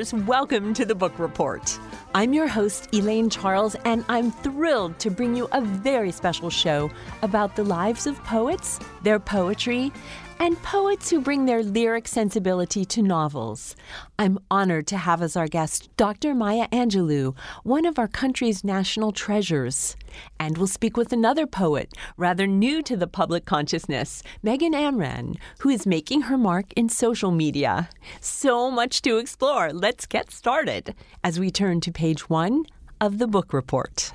readers, welcome to the Book Report. I'm your host, Elaine Charles, and I'm thrilled to bring you a very special show about the lives of poets, their poetry, and poets who bring their lyric sensibility to novels. I'm honored to have as our guest Dr. Maya Angelou, one of our country's national treasures. And we'll speak with another poet, rather new to the public consciousness, Megan Amram, who is making her mark in social media. So much to explore. Let's get started as we turn to page 1 of the Book Report.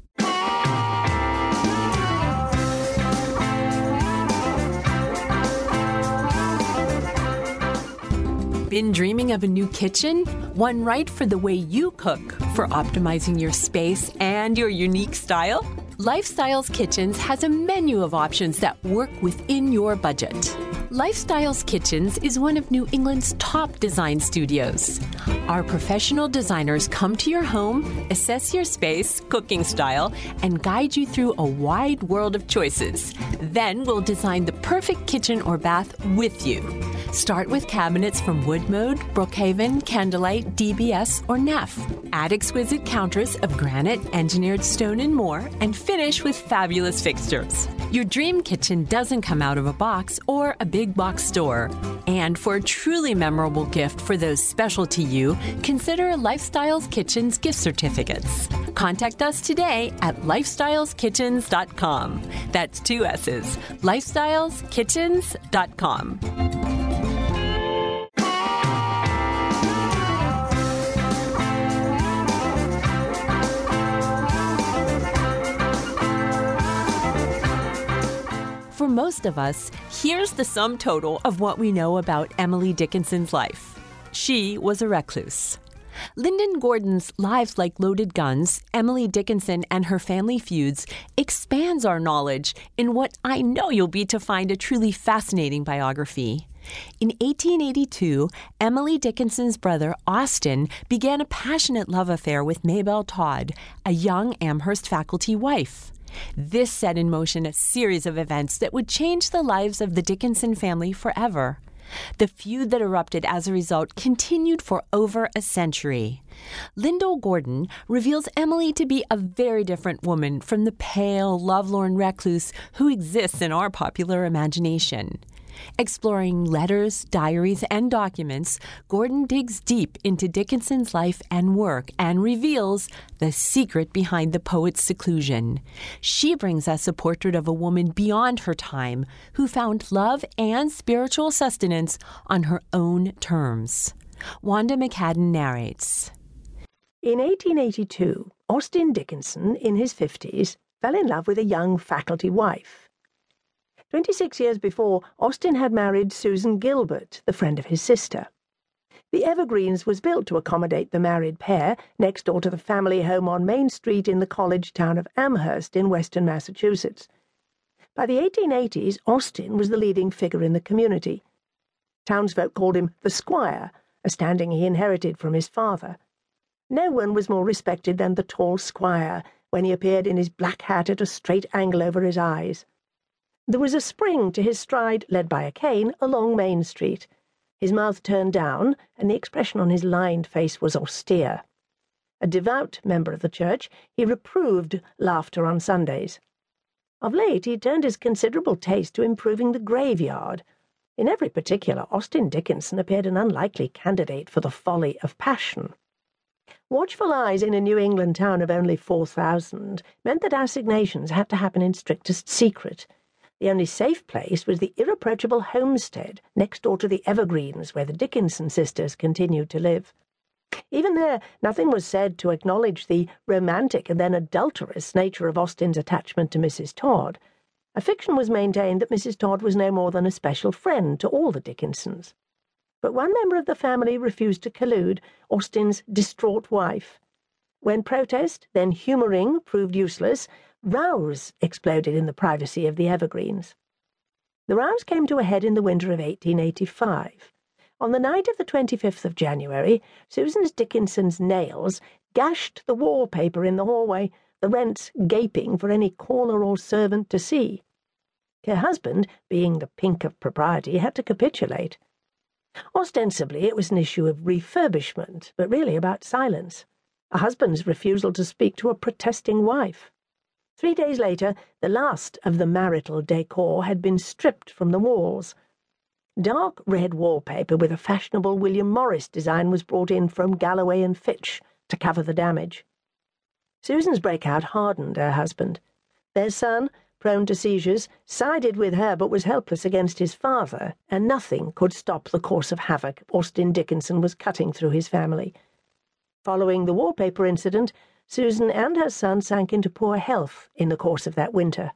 Been dreaming of a new kitchen? One right for the way you cook, for optimizing your space and your unique style? Lifestyles Kitchens has a menu of options that work within your budget. Lifestyles Kitchens is one of New England's top design studios. Our professional designers come to your home, assess your space, cooking style, and guide you through a wide world of choices. Then we'll design the perfect kitchen or bath with you. Start with cabinets from Woodmode, Brookhaven, Candlelight, DBS, or Neff. Add exquisite counters of granite, engineered stone, and more, and finish with fabulous fixtures. Your dream kitchen doesn't come out of a box or a big box store. And for a truly memorable gift for those special to you, consider Lifestyles Kitchens gift certificates. Contact us today at lifestyleskitchens.com. That's 2 S's. lifestyleskitchens.com. For most of us, here's the sum total of what we know about Emily Dickinson's life. She was a recluse. Lyndon Gordon's Lives Like Loaded Guns, Emily Dickinson and Her Family Feuds expands our knowledge in what I know you'll be to find a truly fascinating biography. In 1882, Emily Dickinson's brother, Austin, began a passionate love affair with Maybelle Todd, a young Amherst faculty wife. This set in motion a series of events that would change the lives of the Dickinson family forever. The feud that erupted as a result continued for over a century. Lyndall Gordon reveals Emily to be a very different woman from the pale, lovelorn recluse who exists in our popular imagination. Exploring letters, diaries, and documents, Gordon digs deep into Dickinson's life and work and reveals the secret behind the poet's seclusion. She brings us a portrait of a woman beyond her time who found love and spiritual sustenance on her own terms. Wanda McCadden narrates. In 1882, Austin Dickinson, in his 50s, fell in love with a young faculty wife. 26 years before, Austin had married Susan Gilbert, the friend of his sister. The Evergreens was built to accommodate the married pair next door to the family home on Main Street in the college town of Amherst in western Massachusetts. By the 1880s, Austin was the leading figure in the community. Townsfolk called him the Squire, a standing he inherited from his father. No one was more respected than the tall squire when he appeared in his black hat at a straight angle over his eyes. There was a spring to his stride, led by a cane, along Main Street. His mouth turned down, and the expression on his lined face was austere. A devout member of the church, he reproved laughter on Sundays. Of late, he turned his considerable taste to improving the graveyard. In every particular, Austin Dickinson appeared an unlikely candidate for the folly of passion. Watchful eyes in a New England town of only 4,000 meant that assignations had to happen in strictest secret. The only safe place was the irreproachable homestead next door to the Evergreens, where the Dickinson sisters continued to live. Even there, nothing was said to acknowledge the romantic and then adulterous nature of Austin's attachment to Mrs. Todd. A fiction was maintained that Mrs. Todd was no more than a special friend to all the Dickinsons. But one member of the family refused to collude, Austin's distraught wife. When protest, then humouring, proved useless, rows exploded in the privacy of the Evergreens. The rows came to a head in the winter of 1885. On the night of the 25th of January, Susan Dickinson's nails gashed the wallpaper in the hallway, the rents gaping for any caller or servant to see. Her husband, being the pink of propriety, had to capitulate. Ostensibly, it was an issue of refurbishment, but really about silence. A husband's refusal to speak to a protesting wife. 3 days later, the last of the marital decor had been stripped from the walls. Dark red wallpaper with a fashionable William Morris design was brought in from Galloway and Fitch to cover the damage. Susan's breakout hardened her husband. Their son, prone to seizures, sided with her but was helpless against his father, and nothing could stop the course of havoc Austin Dickinson was cutting through his family. Following the wallpaper incident, Susan and her son sank into poor health in the course of that winter.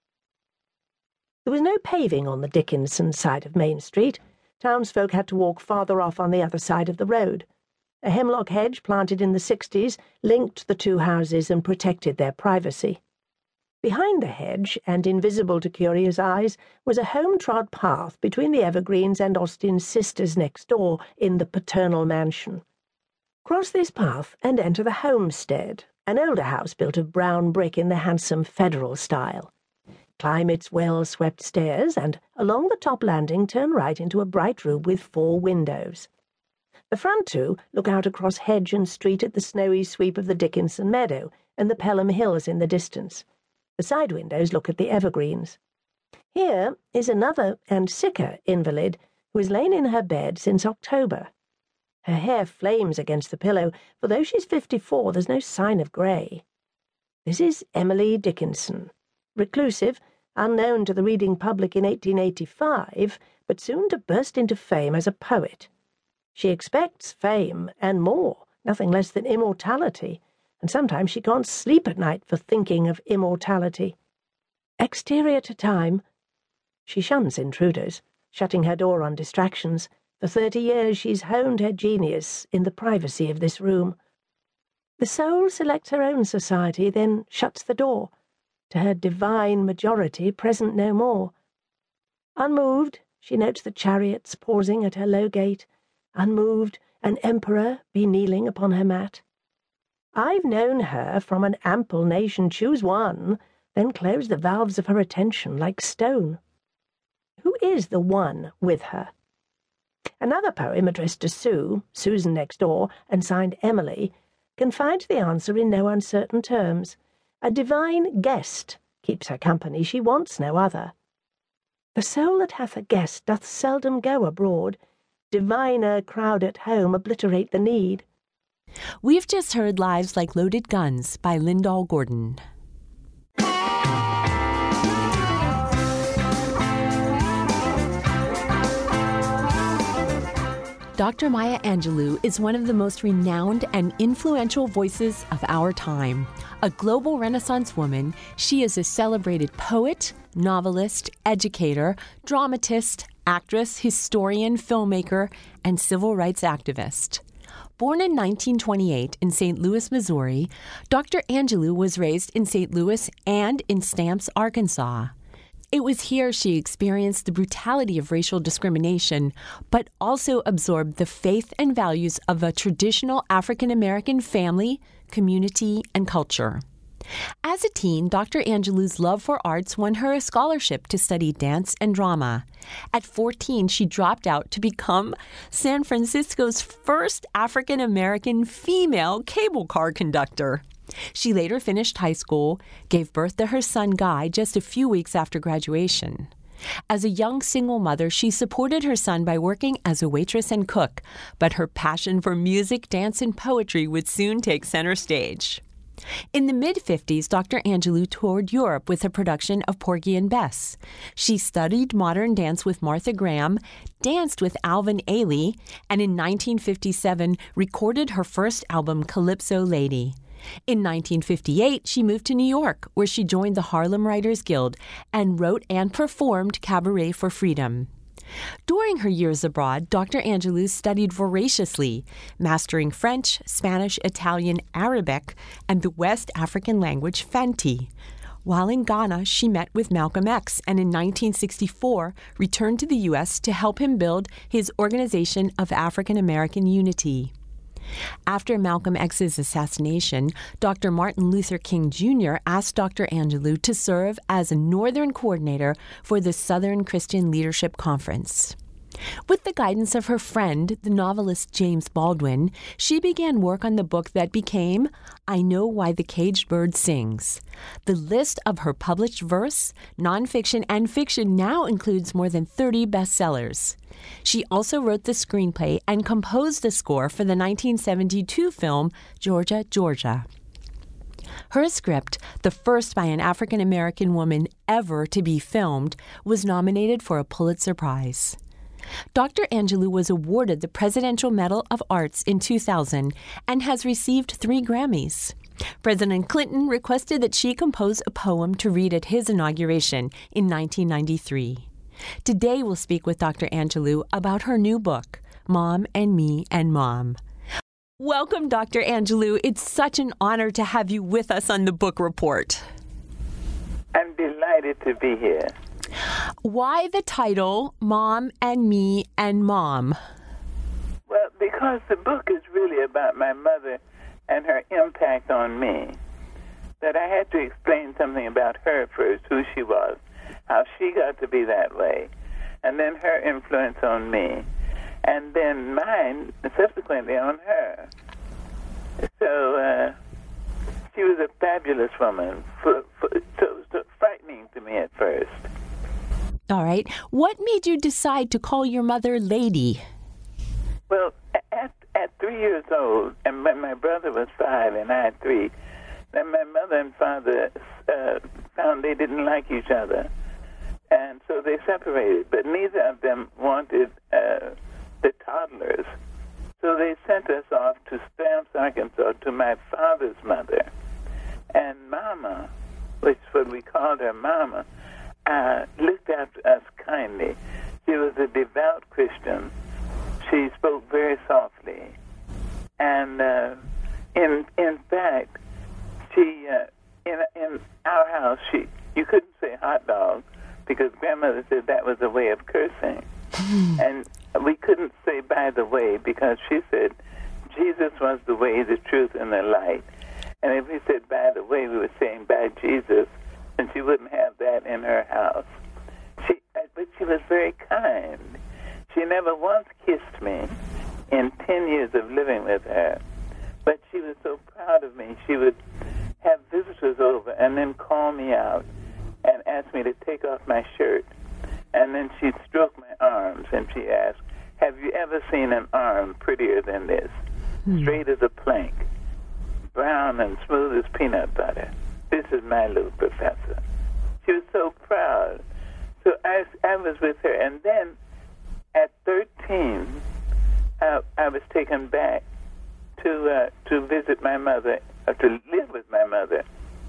There was no paving on the Dickinson side of Main Street. Townsfolk had to walk farther off on the other side of the road. A hemlock hedge planted in the 60s linked the two houses and protected their privacy. Behind the hedge, and invisible to curious eyes, was a home-trod path between the evergreens and Austin's sisters next door in the paternal mansion. Cross this path and enter the homestead, an older house built of brown brick in the handsome federal style. Climb its well-swept stairs, and along the top landing turn right into a bright room with 4 windows. The front 2 look out across hedge and street at the snowy sweep of the Dickinson meadow and the Pelham Hills in the distance. The side windows look at the evergreens. Here is another and sicker invalid who has lain in her bed since October. Her hair flames against the pillow, for though she's 54, there's no sign of grey. This is Emily Dickinson, reclusive, unknown to the reading public in 1885, but soon to burst into fame as a poet. She expects fame and more, nothing less than immortality, and sometimes she can't sleep at night for thinking of immortality. Exterior to time, she shuns intruders, shutting her door on distractions. For 30 years she's honed her genius in the privacy of this room. The soul selects her own society, then shuts the door, to her divine majority present no more. Unmoved, she notes the chariots pausing at her low gate. Unmoved, an emperor be kneeling upon her mat. I've known her from an ample nation choose one, then close the valves of her attention like stone. Who is the one with her? Another poem addressed to Sue, Susan next door, and signed Emily, confides the answer in no uncertain terms. A divine guest keeps her company, she wants no other. The soul that hath a guest doth seldom go abroad. Diviner crowd at home obliterate the need. We've just heard Lives Like Loaded Guns by Lyndall Gordon. Dr. Maya Angelou is one of the most renowned and influential voices of our time. A global Renaissance woman, she is a celebrated poet, novelist, educator, dramatist, actress, historian, filmmaker, and civil rights activist. Born in 1928 in St. Louis, Missouri, Dr. Angelou was raised in St. Louis and in Stamps, Arkansas. It was here she experienced the brutality of racial discrimination, but also absorbed the faith and values of a traditional African-American family, community, and culture. As a teen, Dr. Angelou's love for arts won her a scholarship to study dance and drama. At 14, she dropped out to become San Francisco's first African-American female cable car conductor. She later finished high school, gave birth to her son Guy just a few weeks after graduation. As a young single mother, she supported her son by working as a waitress and cook, but her passion for music, dance, and poetry would soon take center stage. In the mid-50s, Dr. Angelou toured Europe with a production of Porgy and Bess. She studied modern dance with Martha Graham, danced with Alvin Ailey, and in 1957 recorded her first album, Calypso Lady. In 1958, she moved to New York, where she joined the Harlem Writers Guild and wrote and performed Cabaret for Freedom. During her years abroad, Dr. Angelou studied voraciously, mastering French, Spanish, Italian, Arabic, and the West African language Fanti. While in Ghana, she met with Malcolm X and in 1964 returned to the U.S. to help him build his Organization of African American Unity. After Malcolm X's assassination, Dr. Martin Luther King Jr. asked Dr. Angelou to serve as a Northern coordinator for the Southern Christian Leadership Conference. With the guidance of her friend, the novelist James Baldwin, she began work on the book that became I Know Why the Caged Bird Sings. The list of her published verse, nonfiction, and fiction now includes more than 30 bestsellers. She also wrote the screenplay and composed the score for the 1972 film Georgia, Georgia. Her script, the first by an African-American woman ever to be filmed, was nominated for a Pulitzer Prize. Dr. Angelou was awarded the Presidential Medal of Arts in 2000 and has received 3 Grammys. President Clinton requested that she compose a poem to read at his inauguration in 1993. Today we'll speak with Dr. Angelou about her new book, Mom and Me and Mom. Welcome, Dr. Angelou. It's such an honor to have you with us on the Book Report. I'm delighted to be here. Why the title, Mom and Me and Mom? Well, because the book is really about my mother and her impact on me. That I had to explain something about her first, who she was, how she got to be that way, and then her influence on me, and then mine subsequently on her. So she was a fabulous woman, so frightening to me at first. All right. What made you decide to call your mother Lady? Well, at 3 years old, and when my brother was 5 and I had 3, then my mother and father found they didn't like each other. And so they separated, but neither of them wanted the toddlers. So they sent us off to Stamps, Arkansas, to my father's mother. And Mama, which is what we called her Mama, looked after us kindly. She was a devout Christian. She spoke very softly. And in fact, she in our house, you couldn't say hot dog, because grandmother said that was a way of cursing. And we couldn't say by the way, because she said Jesus was the way, the truth, and the light. And if we said by the way, we were saying by Jesus, and she wouldn't have that in her house. But she was very kind. She never once kissed me in 10 years of living with her. But she was so proud of me. She would have visitors over and then call me out and asked me to take off my shirt. And then she'd stroke my arms, and she asked, have you ever seen an arm prettier than this? Straight as a plank, brown and smooth as peanut butter. This is my little professor. She was so proud. So I was with her. And then at 13, I was taken back to visit my mother, to live with my mother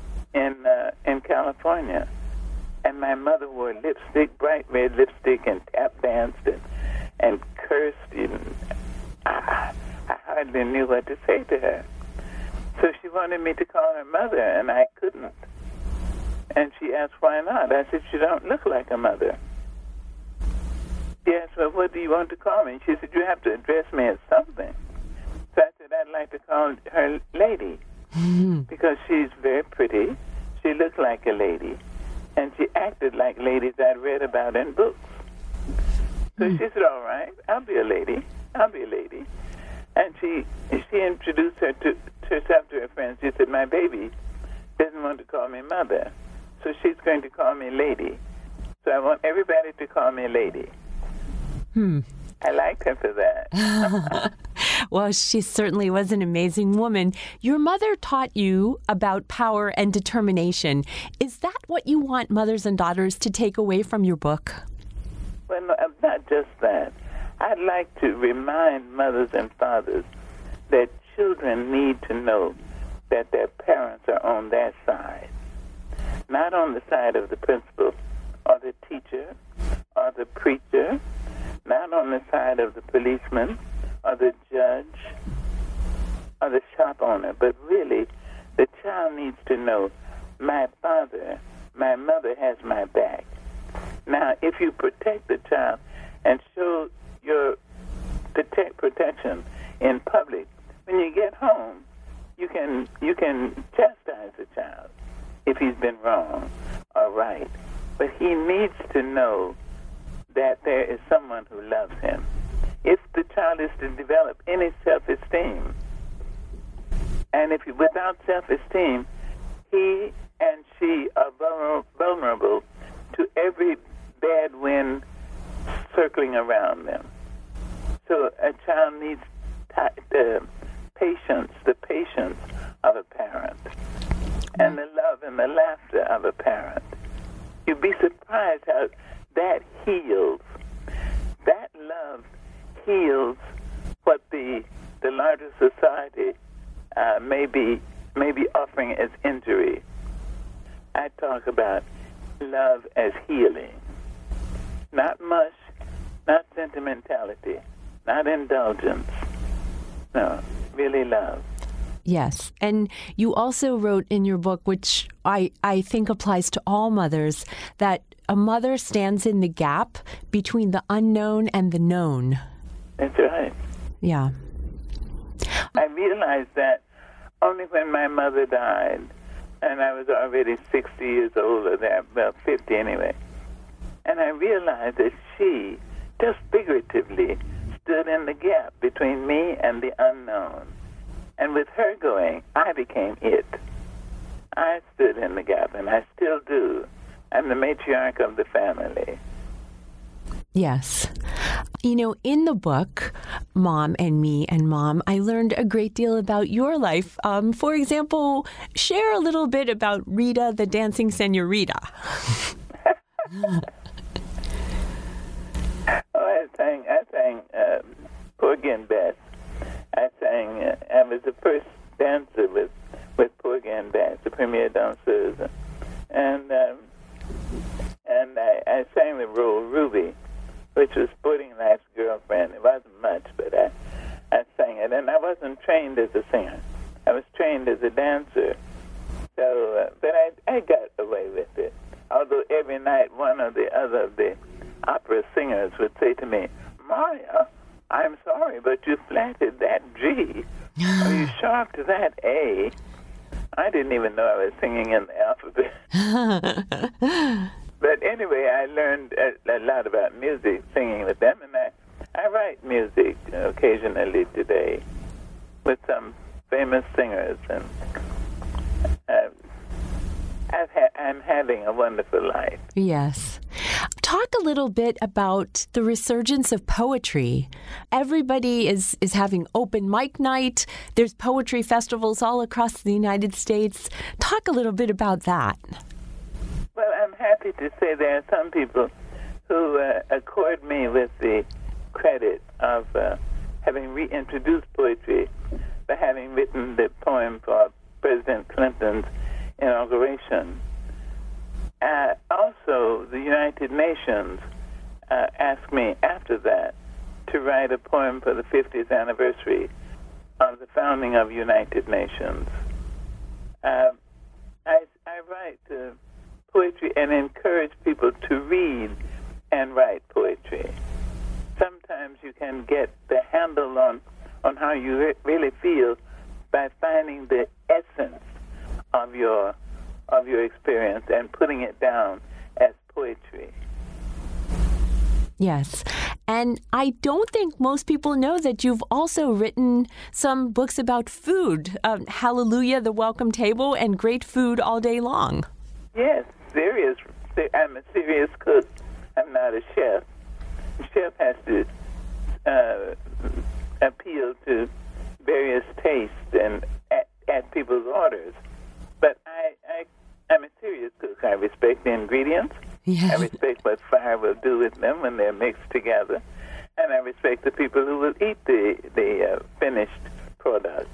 in California. And my mother wore lipstick, bright red lipstick, and tap danced and cursed. And I hardly knew what to say to her. So she wanted me to call her mother, and I couldn't. And she asked, why not? I said, you don't look like a mother. She asked, well, what do you want to call me? She said, you have to address me as something. So I said, I'd like to call her Lady, because she's very pretty. She looked like a lady. And she acted like ladies I'd read about in books. So she said, all right, I'll be a lady. I'll be a lady. And she introduced herself to her friends. She said, my baby doesn't want to call me mother, so she's going to call me Lady. So I want everybody to call me Lady. I liked her for that. Well, she certainly was an amazing woman. Your mother taught you about power and determination. Is that what you want mothers and daughters to take away from your book? Well, no, not just that. I'd like to remind mothers and fathers that children need to know that their parents are on their side, not on the side of the principal or the teacher or the preacher, not on the side of the policeman or the judge or the shop owner, but really the child needs to know my father, my mother has my back. Now, if you protect the child and show your protection in public, when you get home, you can chastise the child if he's been wrong or right. But he needs to know that there is someone who loves him. If the child is to develop any self-esteem, and if without self-esteem, he and she are vulnerable to every bad wind circling around them. So a child needs the patience of a parent, and the love and the laughter of a parent. You'd be surprised how that heals. That love heals what the larger society may be offering as injury. I talk about love as healing. Not mush, not sentimentality, not indulgence. No, really love. Yes. And you also wrote in your book, which I think applies to all mothers, that a mother stands in the gap between the unknown and the known. That's right. Yeah. I realized that only when my mother died, and I was already 60 years old, or there, well, 50 anyway. And I realized that she, just figuratively, stood in the gap between me and the unknown. And with her going, I became it. I stood in the gap, and I still do. I'm the matriarch of the family. Yes. You know, in the book, Mom and Me and Mom, I learned a great deal about your life. For example, share a little bit about Rita, the dancing senorita. I sang Porgy and Bess. I was the first dancer with Porgy and Bess, the premier danseuse. And I sang the role Ruby, which was Sporting Life's girlfriend. It wasn't much, but I sang it. And I wasn't trained as a singer. I was trained as a dancer. So, but I got away with it. Although every night one or the other of the opera singers would say to me, Maria, I'm sorry, but you flatted that G. Or you sharped that A. I didn't even know I was singing in the alphabet. But anyway, I learned a lot about music, singing with them, and I write music occasionally today with some famous singers, and I'm having a wonderful life. Yes. Talk a little bit about the resurgence of poetry. Everybody is having open mic night. There's poetry festivals all across the United States. Talk a little bit about that. Well, I'm happy to say there are some people who accord me with the credit of having reintroduced poetry by having written the poem for President Clinton's inauguration. Also, the United Nations asked me after that to write a poem for the 50th anniversary of the founding of United Nations. I write poetry and encourage people to read and write poetry. Sometimes you can get the handle on how you really feel by finding the essence of your experience and putting it down as poetry. Yes. And I don't think most people know that you've also written some books about food. Hallelujah, The Welcome Table, and Great Food All Day Long. Yes, serious. I'm a serious cook. I'm not a chef. A chef has to appeal to various tastes and at people's orders. But I'm a serious cook. I respect the ingredients. Yes. I respect what fire will do with them when they're mixed together. And I respect the people who will eat the finished product.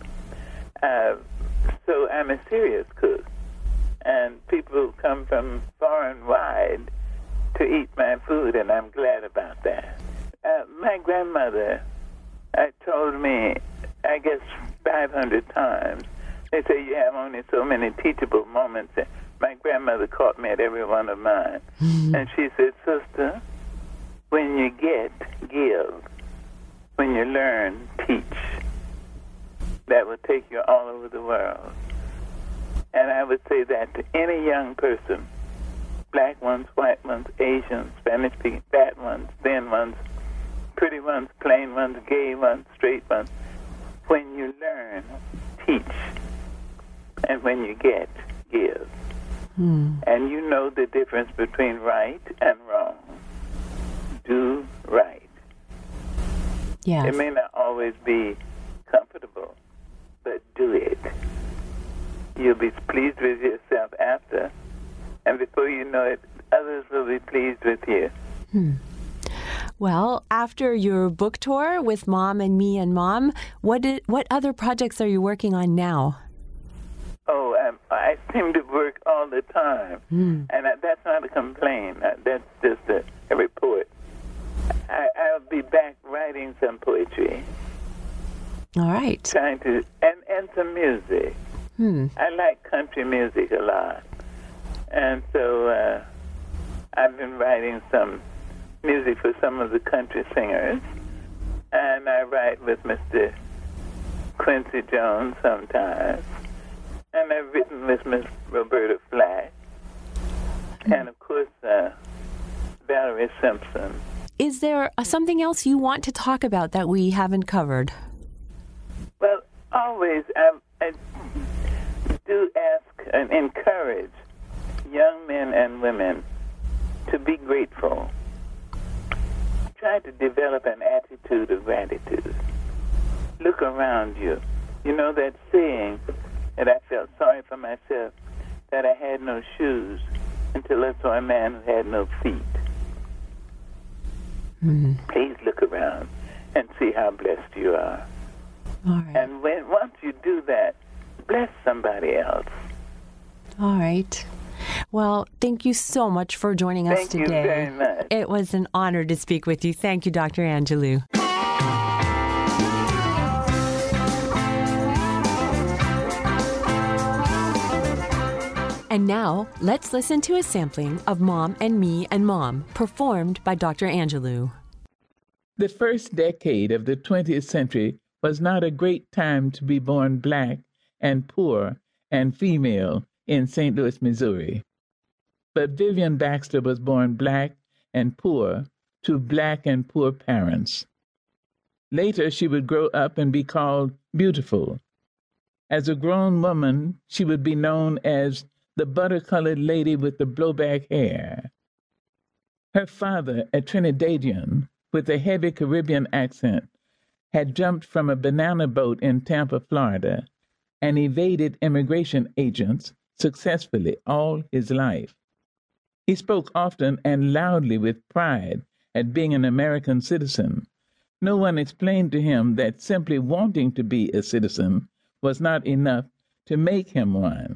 So I'm a serious cook. And people come from far and wide to eat my food, and I'm glad about that. My grandmother told me, I guess 500 times, they say you have only so many teachable moments. My grandmother caught me at every one of mine. Mm-hmm. And she said, sister, when you get, give. When you learn, teach. That will take you all over the world. And I would say that to any young person black ones, white ones, Asians, Spanish-speaking, fat ones, thin ones, pretty ones, plain ones, gay ones, straight ones. When you learn, teach. And when you get, give. And you know the difference between right and wrong. Do right. Yes. It may not always be comfortable, but do it. You'll be pleased with yourself after, and before you know it, others will be pleased with you. Well, after your book tour with Mom and Me and Mom, what other projects are you working on now? Oh, I seem to work all the time, and that's not a complaint. That's just a report. I'll be back writing some poetry. All right. Trying to, and some music. I like country music a lot. And so I've been writing some music for some of the country singers. And I write with Mr. Quincy Jones sometimes. And I've written with Miss Roberta Flack. And, of course, Valerie Simpson. Is there something else you want to talk about that we haven't covered? Well, always I do ask and encourage young men and women to be grateful. Try to develop an attitude of gratitude. Look around you. You know that saying that I felt sorry for myself, that I had no shoes until I saw a man who had no feet. Please look around and see how blessed you are. All right. And once you do that, bless somebody else. All right. Well, thank you so much for joining us today. Thank you very much. It was an honor to speak with you. Thank you, Dr. Angelou. And now, let's listen to a sampling of Mom and Me and Mom, performed by Dr. Angelou. The first decade of the 20th century was not a great time to be born black and poor and female in St. Louis, Missouri. But Vivian Baxter was born black and poor to black and poor parents. Later, she would grow up and be called beautiful. As a grown woman, she would be known as the butter-colored lady with the blowback hair. Her father, a Trinidadian with a heavy Caribbean accent, had jumped from a banana boat in Tampa, Florida, and evaded immigration agents successfully all his life. He spoke often and loudly with pride at being an American citizen. No one explained to him that simply wanting to be a citizen was not enough to make him one.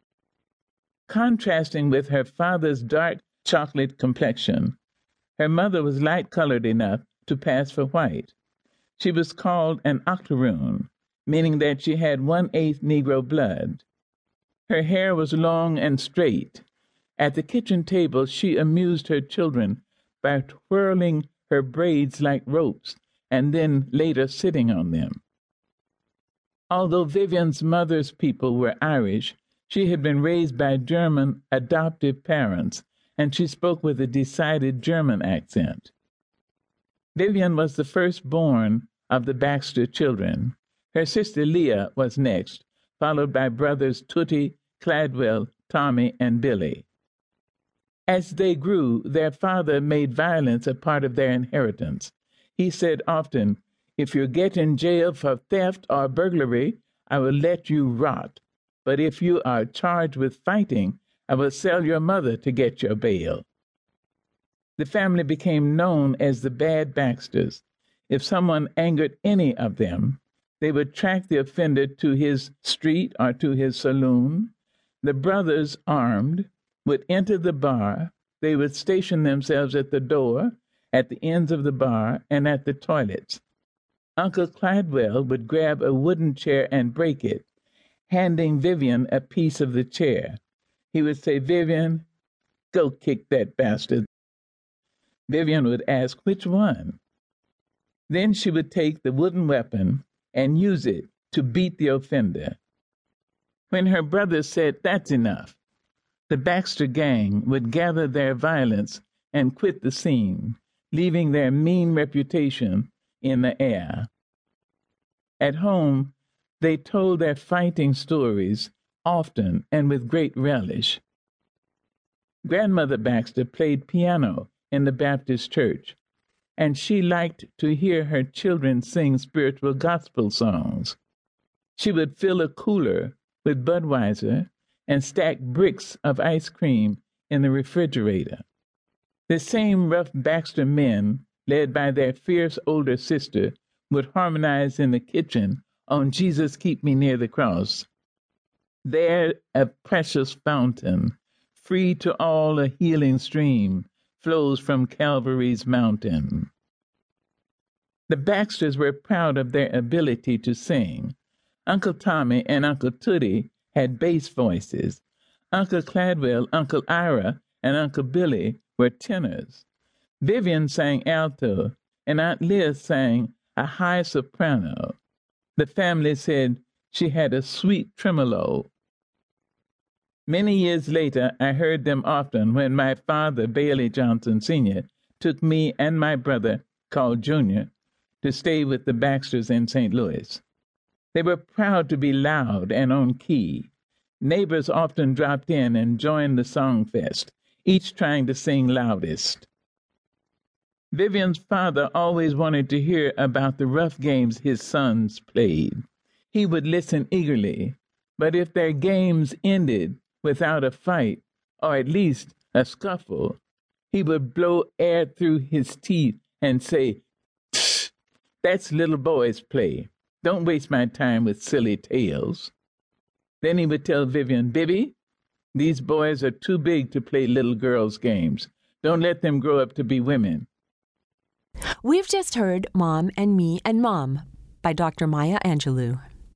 Contrasting with her father's dark chocolate complexion, her mother was light-colored enough to pass for white. She was called an octoroon, meaning that she had 1/8 Negro blood. Her hair was long and straight. At the kitchen table, she amused her children by twirling her braids like ropes and then later sitting on them. Although Vivian's mother's people were Irish, she had been raised by German adoptive parents, and she spoke with a decided German accent. Vivian was the firstborn of the Baxter children. Her sister Leah was next, followed by brothers Tootie, Cladwell, Tommy, and Billy. As they grew, their father made violence a part of their inheritance. He said often, "If you get in jail for theft or burglary, I will let you rot. But if you are charged with fighting, I will sell your mother to get your bail." The family became known as the Bad Baxters. If someone angered any of them, they would track the offender to his street or to his saloon. The brothers, armed, would enter the bar. They would station themselves at the door, at the ends of the bar, and at the toilets. Uncle Cladwell would grab a wooden chair and break it, handing Vivian a piece of the chair. He would say, "Vivian, go kick that bastard." Vivian would ask, "Which one?" Then she would take the wooden weapon and use it to beat the offender. When her brothers said, "That's enough," the Baxter gang would gather their violence and quit the scene, leaving their mean reputation in the air. At home, they told their fighting stories often and with great relish. Grandmother Baxter played piano in the Baptist church, and she liked to hear her children sing spiritual gospel songs. She would fill a cooler with Budweiser and stack bricks of ice cream in the refrigerator. The same rough Baxter men, led by their fierce older sister, would harmonize in the kitchen on Jesus Keep Me Near the Cross. There a precious fountain, free to all a healing stream, flows from Calvary's mountain. The Baxters were proud of their ability to sing. Uncle Tommy and Uncle Tootie had bass voices. Uncle Cladwell, Uncle Ira, and Uncle Billy were tenors. Vivian sang alto, and Aunt Liz sang a high soprano. The family said she had a sweet tremolo. Many years later, I heard them often when my father, Bailey Johnson Sr., took me and my brother, called Junior, to stay with the Baxters in St. Louis. They were proud to be loud and on key. Neighbors often dropped in and joined the song fest, each trying to sing loudest. Vivian's father always wanted to hear about the rough games his sons played. He would listen eagerly, but if their games ended without a fight, or at least a scuffle, he would blow air through his teeth and say, "Tch, that's little boys' play. Don't waste my time with silly tales." Then he would tell Vivian, "Bibby, these boys are too big to play little girls' games. Don't let them grow up to be women." We've just heard Mom and Me and Mom by Dr. Maya Angelou.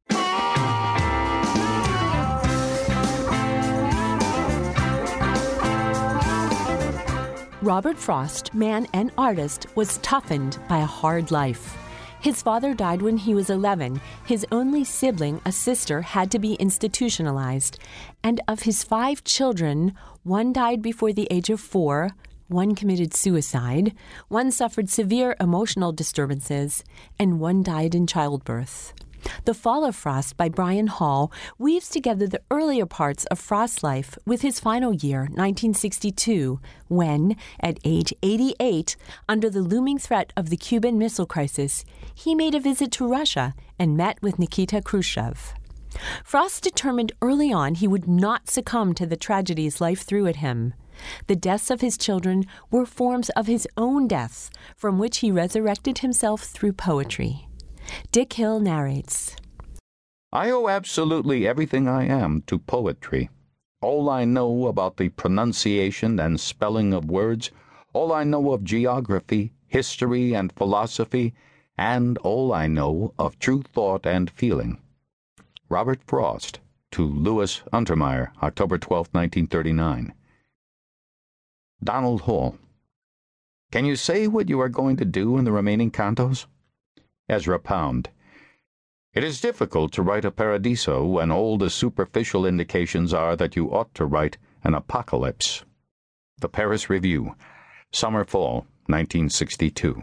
Robert Frost, man and artist, was toughened by a hard life. His father died when he was 11. His only sibling, a sister, had to be institutionalized. And of his 5 children, 1 died before the age of 4, 1 committed suicide, 1 suffered severe emotional disturbances, and 1 died in childbirth. The Fall of Frost by Brian Hall weaves together the earlier parts of Frost's life with his final year, 1962, when, at age 88, under the looming threat of the Cuban Missile Crisis, he made a visit to Russia and met with Nikita Khrushchev. Frost determined early on he would not succumb to the tragedies life threw at him. The deaths of his children were forms of his own deaths, from which he resurrected himself through poetry. Dick Hill narrates. I owe absolutely everything I am to poetry. All I know about the pronunciation and spelling of words, all I know of geography, history, and philosophy, and all I know of true thought and feeling. Robert Frost to Louis Untermeyer, October 12, 1939. Donald Hall. Can you say what you are going to do in the remaining cantos? Ezra Pound. It is difficult to write a Paradiso when all the superficial indications are that you ought to write an apocalypse. The Paris Review, Summer-Fall, 1962.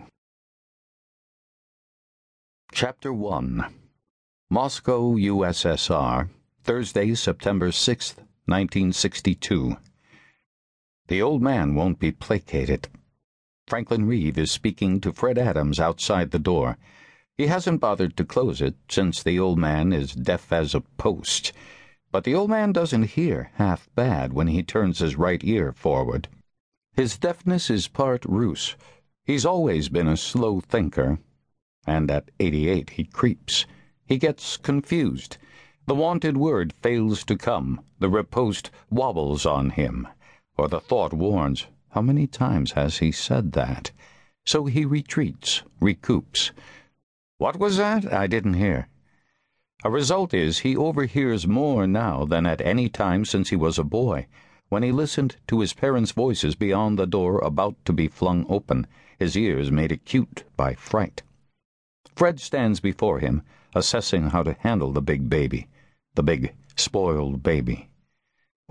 Chapter 1. Moscow, USSR, Thursday, September 6, 1962. The old man won't be placated. Franklin Reeve is speaking to Fred Adams outside the door. He hasn't bothered to close it, since the old man is deaf as a post. But the old man doesn't hear half bad when he turns his right ear forward. His deafness is part ruse. He's always been a slow thinker. And at 88 he creeps. He gets confused. The wanted word fails to come. The riposte wobbles on him. Or the thought warns, how many times has he said that? So he retreats, recoups. What was that? I didn't hear. A result is he overhears more now than at any time since he was a boy. When he listened to his parents' voices beyond the door about to be flung open, his ears made acute by fright. Fred stands before him, assessing how to handle the big baby, the big, spoiled baby. Well,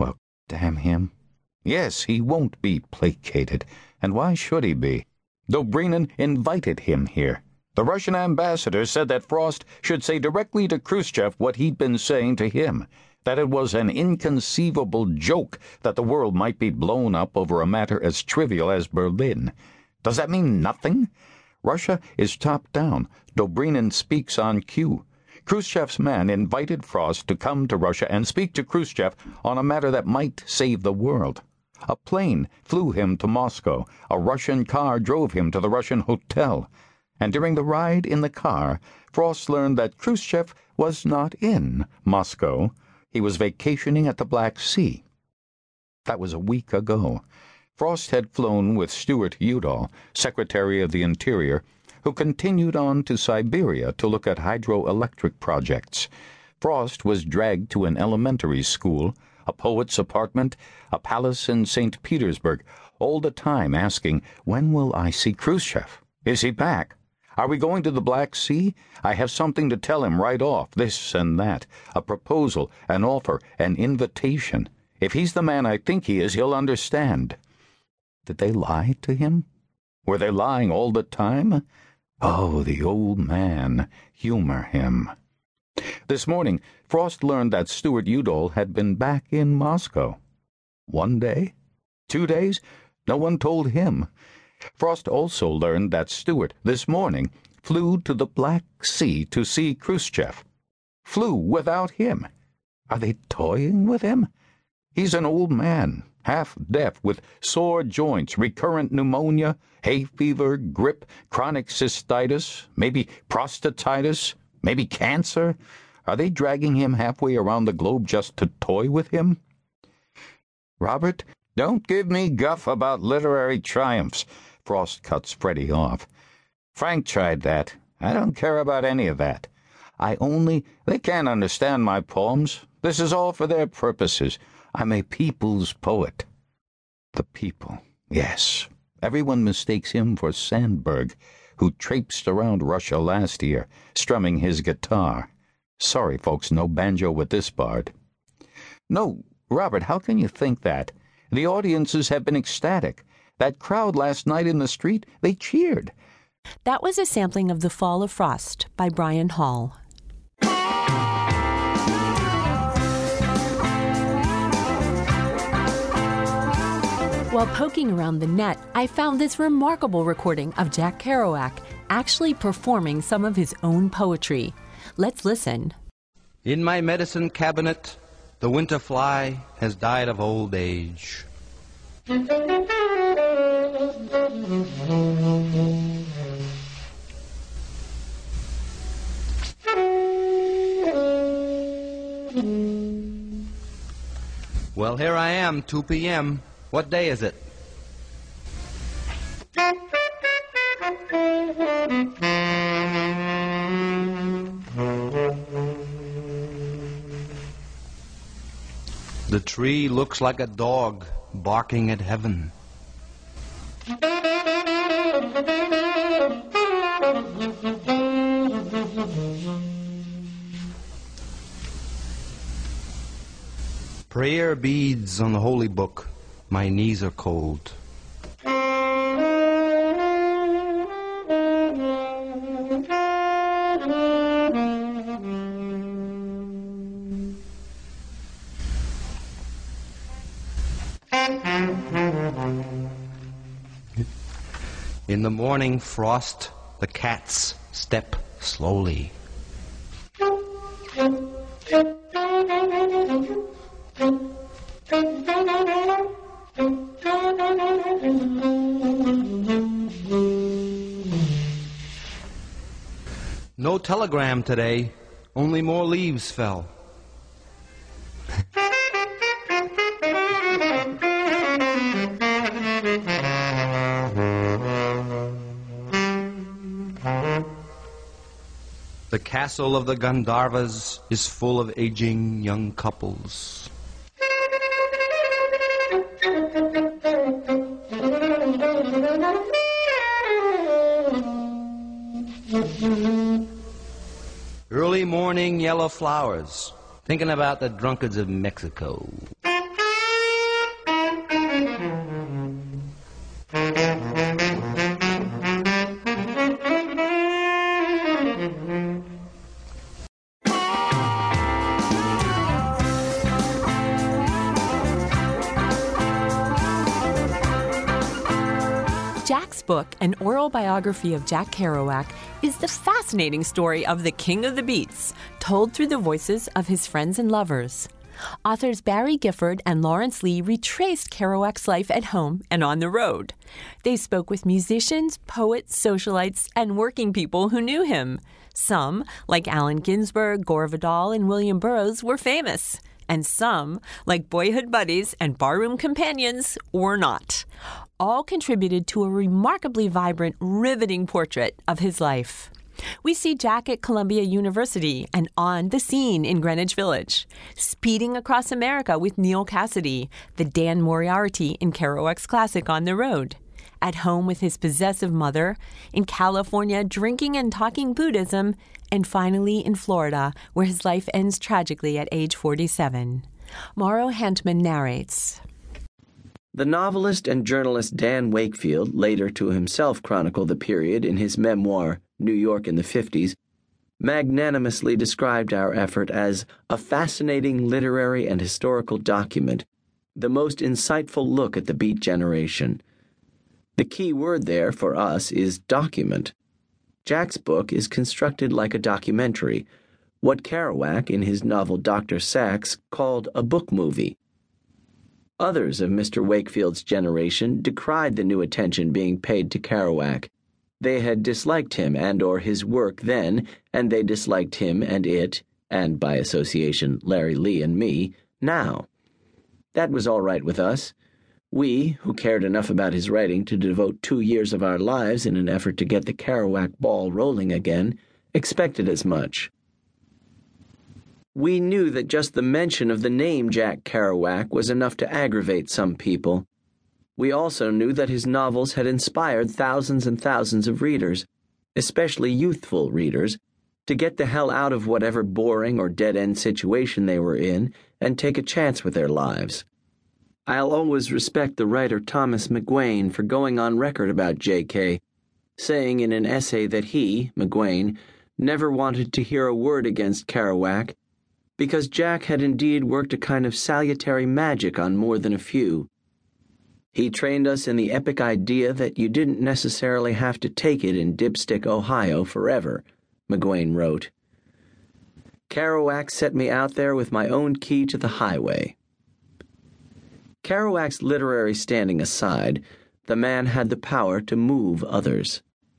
Damn him. Yes, he won't be placated. And why should he be? Dobrynin invited him here. The Russian ambassador said that Frost should say directly to Khrushchev what he'd been saying to him, that it was an inconceivable joke that the world might be blown up over a matter as trivial as Berlin. Does that mean nothing? Russia is top-down. Dobrynin speaks on cue. Khrushchev's man invited Frost to come to Russia and speak to Khrushchev on a matter that might save the world. A plane flew him to Moscow. A Russian car drove him to the Russian hotel. And during the ride in the car, Frost learned that Khrushchev was not in Moscow. He was vacationing at the Black Sea. That was a week ago. Frost had flown with Stuart Udall, Secretary of the Interior, who continued on to Siberia to look at hydroelectric projects. Frost was dragged to an elementary school, a poet's apartment, a palace in St. Petersburg, all the time asking, "When will I see Khrushchev? Is he back? Are we going to the Black Sea? I have something to tell him right off, this and that, a proposal, an offer, an invitation. If he's the man I think he is, he'll understand." Did they lie to him? Were they lying all the time? Oh, the old man. Humor him. This morning, Frost learned that Stuart Udall had been back in Moscow. 1 day? 2 days? No one told him. Frost also learned that Stuart, this morning, flew to the Black Sea to see Khrushchev. Flew without him. Are they toying with him? He's an old man, half-deaf, with sore joints, recurrent pneumonia, hay fever, grip, chronic cystitis, maybe prostatitis, maybe cancer. Are they dragging him halfway around the globe just to toy with him? Robert, don't give me guff about literary triumphs. Frost cuts Freddie off. Frank tried that. I don't care about any of that. They can't understand my poems. This is all for their purposes. I'm a people's poet. The people, yes. Everyone mistakes him for Sandberg, who traipsed around Russia last year, strumming his guitar. Sorry, folks, no banjo with this bard. No, Robert, how can you think that? The audiences have been ecstatic. That crowd last night in the street, they cheered. That was a sampling of The Fall of Frost by Brian Hall. While poking around the net, I found this remarkable recording of Jack Kerouac actually performing some of his own poetry. Let's listen. In my medicine cabinet, the winter fly has died of old age. Well, here I am, 2 p.m. What day is it? The tree looks like a dog barking at heaven. Prayer beads on the holy book. My knees are cold. In the morning frost, the cats step slowly. No telegram today, only more leaves fell. The castle of the Gandharvas is full of aging young couples. Early morning yellow flowers, thinking about the drunkards of Mexico. Jack's book, an oral biography of Jack Kerouac, is the fascinating story of the King of the Beats, told through the voices of his friends and lovers. Authors Barry Gifford and Lawrence Lee retraced Kerouac's life at home and on the road. They spoke with musicians, poets, socialites, and working people who knew him. Some, like Allen Ginsberg, Gore Vidal, and William Burroughs, were famous. And some, like boyhood buddies and barroom companions, were not. All contributed to a remarkably vibrant, riveting portrait of his life. We see Jack at Columbia University and on the scene in Greenwich Village, speeding across America with Neal Cassady, the Dan Moriarty in Kerouac's classic On the Road, at home with his possessive mother, in California drinking and talking Buddhism, and finally in Florida, where his life ends tragically at age 47. Mauro Hantman narrates. The novelist and journalist Dan Wakefield later to himself chronicled the period in his memoir, New York in the 50s, magnanimously described our effort as a fascinating literary and historical document, the most insightful look at the Beat generation. The key word there for us is document. Jack's book is constructed like a documentary, what Kerouac, in his novel Dr. Sax, called a book movie. Others of Mr. Wakefield's generation decried the new attention being paid to Kerouac. They had disliked him and or his work then, and they disliked him and it, and by association Larry Lee and me, now. That was all right with us. We, who cared enough about his writing to devote 2 years of our lives in an effort to get the Kerouac ball rolling again, expected as much. We knew that just the mention of the name Jack Kerouac was enough to aggravate some people. We also knew that his novels had inspired thousands and thousands of readers, especially youthful readers, to get the hell out of whatever boring or dead-end situation they were in and take a chance with their lives. I'll always respect the writer Thomas McGuane for going on record about J.K., saying in an essay that he, McGuane, never wanted to hear a word against Kerouac because Jack had indeed worked a kind of salutary magic on more than a few. He trained us in the epic idea that you didn't necessarily have to take it in Dipstick, Ohio forever, McGuane wrote. Kerouac set me out there with my own key to the highway. Kerouac's literary standing aside, the man had the power to move others.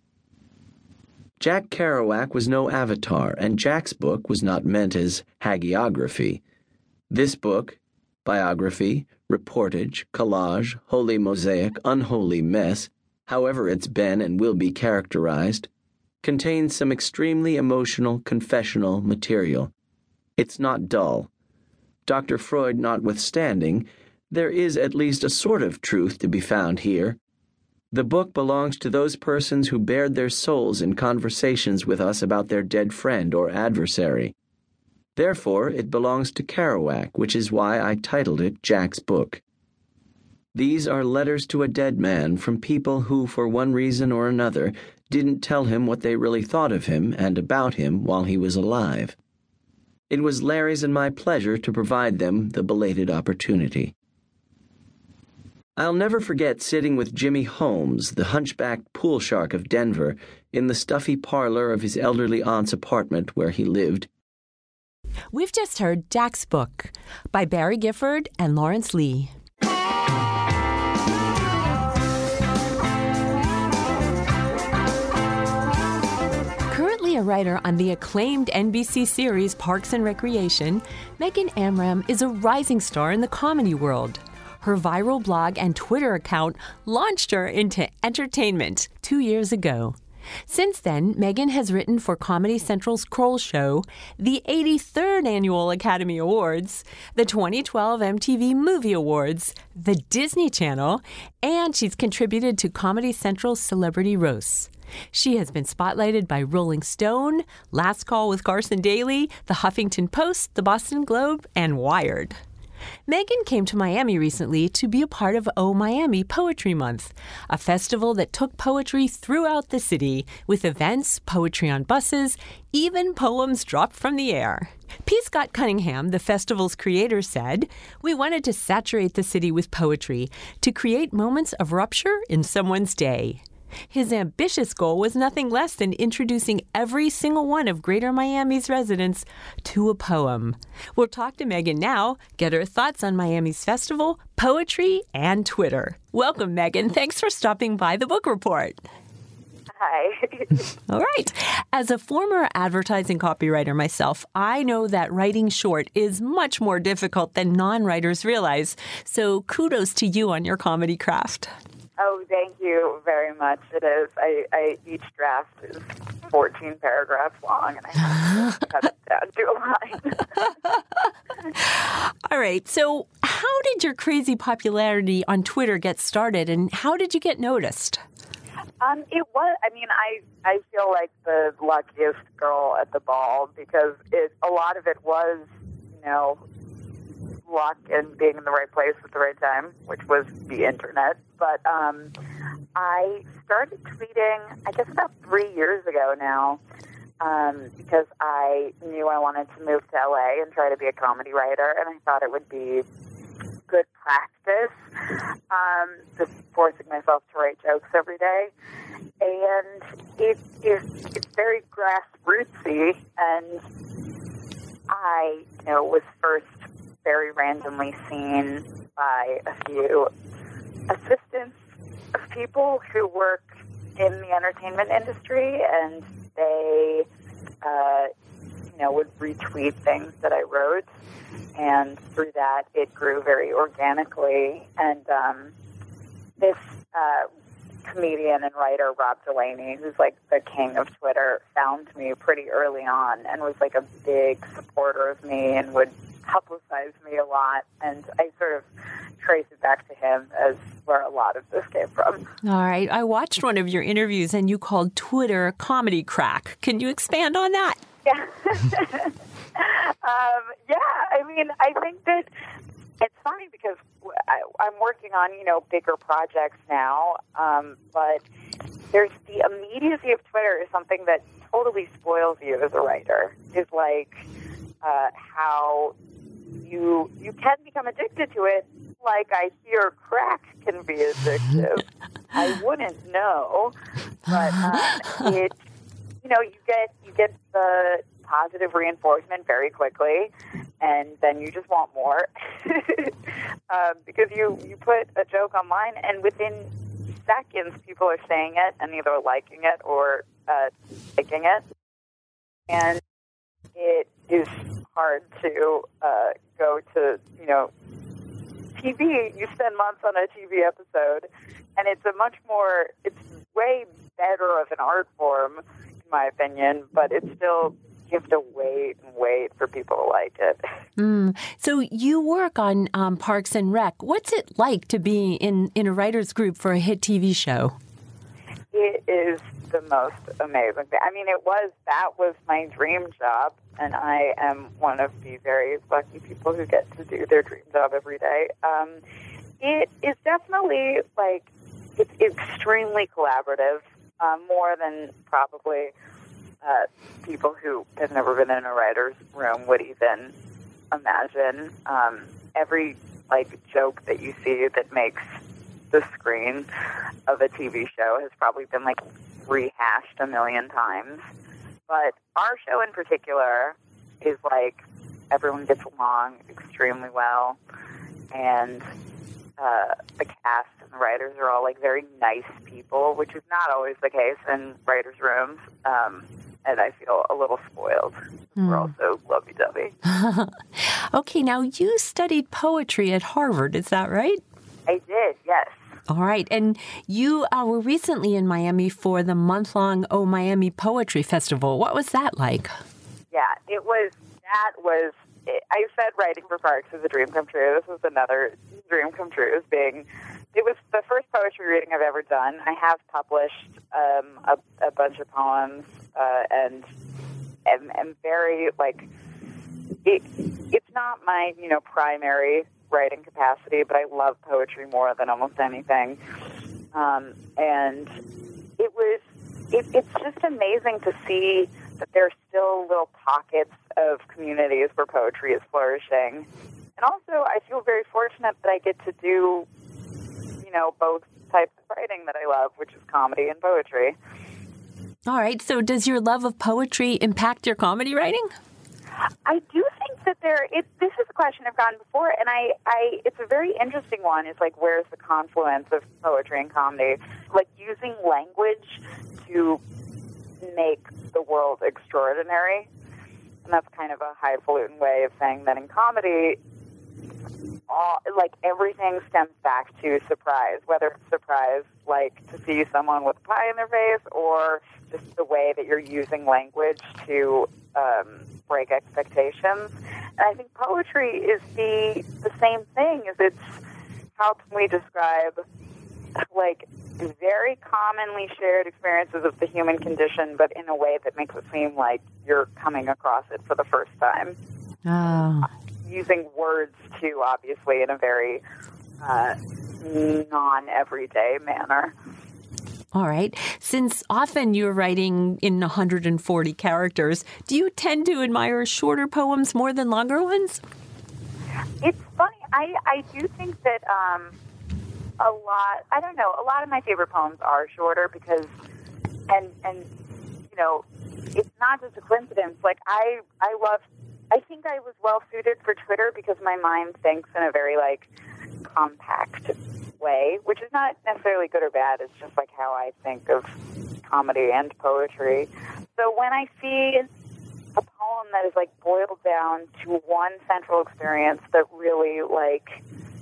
Jack Kerouac was no avatar, and Jack's book was not meant as hagiography. This book, biography, reportage, collage, holy mosaic, unholy mess, however it's been and will be characterized, contains some extremely emotional, confessional material. It's not dull. Dr. Freud notwithstanding, there is at least a sort of truth to be found here. The book belongs to those persons who bared their souls in conversations with us about their dead friend or adversary. Therefore, it belongs to Kerouac, which is why I titled it Jack's Book. These are letters to a dead man from people who, for one reason or another, didn't tell him what they really thought of him and about him while he was alive. It was Larry's and my pleasure to provide them the belated opportunity. I'll never forget sitting with Jimmy Holmes, the hunchbacked pool shark of Denver, in the stuffy parlor of his elderly aunt's apartment where he lived. We've just heard Jack's Book by Barry Gifford and Lawrence Lee. Currently a writer on the acclaimed NBC series Parks and Recreation, Megan Amram is a rising star in the comedy world. Her viral blog and Twitter account launched her into entertainment 2 years ago. Since then, Megan has written for Comedy Central's Kroll Show, the 83rd Annual Academy Awards, the 2012 MTV Movie Awards, the Disney Channel, and she's contributed to Comedy Central's Celebrity Roasts. She has been spotlighted by Rolling Stone, Last Call with Carson Daly, The Huffington Post, The Boston Globe, and Wired. Megan came to Miami recently to be a part of Oh Miami Poetry Month, a festival that took poetry throughout the city, with events, poetry on buses, even poems dropped from the air. P. Scott Cunningham, the festival's creator, said, "We wanted to saturate the city with poetry, to create moments of rupture in someone's day." His ambitious goal was nothing less than introducing every single one of Greater Miami's residents to a poem. We'll talk to Megan now, get her thoughts on Miami's festival, poetry, and Twitter. Welcome, Megan. Thanks for stopping by the Book Report. Hi. All right. As a former advertising copywriter myself, I know that writing short is much more difficult than non-writers realize. So kudos to you on your comedy craft. Oh, thank you very much. It is. Each draft is 14 paragraphs long, and I have to cut it down to a line. All right. So how did your crazy popularity on Twitter get started, and how did you get noticed? It was, I feel like the luckiest girl at the ball because a lot of it was, luck and being in the right place at the right time, which was the internet. But I started tweeting, I guess about 3 years ago now, because I knew I wanted to move to LA and try to be a comedy writer, and I thought it would be good practice, just forcing myself to write jokes every day. And it's very grassrootsy, and I, was first very randomly seen by a few assistants of people who work in the entertainment industry, and they, would retweet things that I wrote, and through that it grew very organically. And this comedian and writer, Rob Delaney, who's like the king of Twitter, found me pretty early on and was like a big supporter of me and would publicize me a lot. And I sort of trace it back to him as where a lot of this came from. All right. I watched one of your interviews and you called Twitter comedy crack. Can you expand on that? Yeah. I think that it's funny because I'm working on, bigger projects now, but there's the immediacy of Twitter is something that totally spoils you as a writer. Is like how you can become addicted to it, like I hear crack can be addictive. I wouldn't know, but you get the positive reinforcement very quickly, and then you just want more because you put a joke online, and within seconds people are saying it and either liking it or taking it, and it is hard to go to TV. You spend months on a TV episode, and it's way better of an art form, in my opinion, but it's still, you have to wait and wait for people to like it. So you work on Parks and Rec. What's it like to be in a writer's group for a hit TV show? It is the most amazing thing. That was my dream job, and I am one of the very lucky people who get to do their dream job every day. It is definitely it's extremely collaborative, more than probably people who have never been in a writer's room would even imagine. Every joke that you see that makes the screen of a TV show has probably been rehashed a million times. But our show in particular is everyone gets along extremely well, and the cast and the writers are all very nice people, which is not always the case in writers' rooms. And I feel a little spoiled. We're also lovey-dovey. Okay, now you studied poetry at Harvard, is that right? I did, yes. All right, and you were recently in Miami for the month-long Oh Miami Poetry Festival. What was that like? Yeah, I said writing for Parks is a dream come true. This was another dream come true, it was the first poetry reading I've ever done. I have published a bunch of poems, and am very, it's not my, primary writing capacity, but I love poetry more than almost anything. And it's just amazing to see that there's still little pockets of communities where poetry is flourishing. And also, I feel very fortunate that I get to do, both types of writing that I love, which is comedy and poetry. All right. So does your love of poetry impact your comedy writing? I do think that this is a question I've gotten before, and it's a very interesting one. It's like, where's the confluence of poetry and comedy? Like using language to make the world extraordinary. And that's kind of a highfalutin way of saying that in comedy, everything stems back to surprise, whether it's surprise, like to see someone with a pie in their face, or just the way that you're using language to break expectations. And I think poetry is the same thing. It's how can we describe like very commonly shared experiences of the human condition, but in a way that makes it seem like you're coming across it for the first time. Oh. Using words, too, obviously, in a very non-everyday manner. All right. Since often you're writing in 140 characters, do you tend to admire shorter poems more than longer ones? It's funny. I do think that a lot of my favorite poems are shorter because, and you know, it's not just a coincidence. Like, I think I was well suited for Twitter because my mind thinks in a very, like, compact way, which is not necessarily good or bad. It's just, like, how I think of comedy and poetry. So when I see a poem that is, like, boiled down to one central experience that really, like,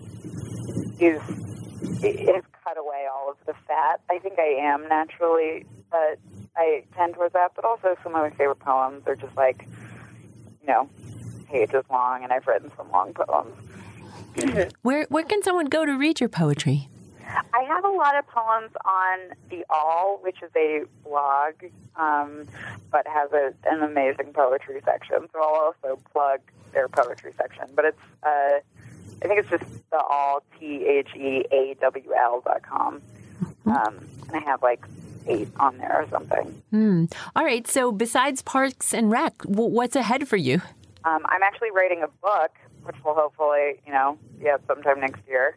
it has cut away all of the fat, I think I am naturally, but I tend towards that. But also some of my favorite poems are just, like, you know, pages long, and I've written some long poems. Where can someone go to read your poetry? I have a lot of poems on The All, which is a blog, but has an amazing poetry section. So I'll also plug their poetry section. But it's, I think it's just The All, THEAWL.com. And I have like 8 on there or something. All right. So besides Parks and Rec, what's ahead for you? I'm actually writing a book, which will hopefully, you know, be out sometime next year.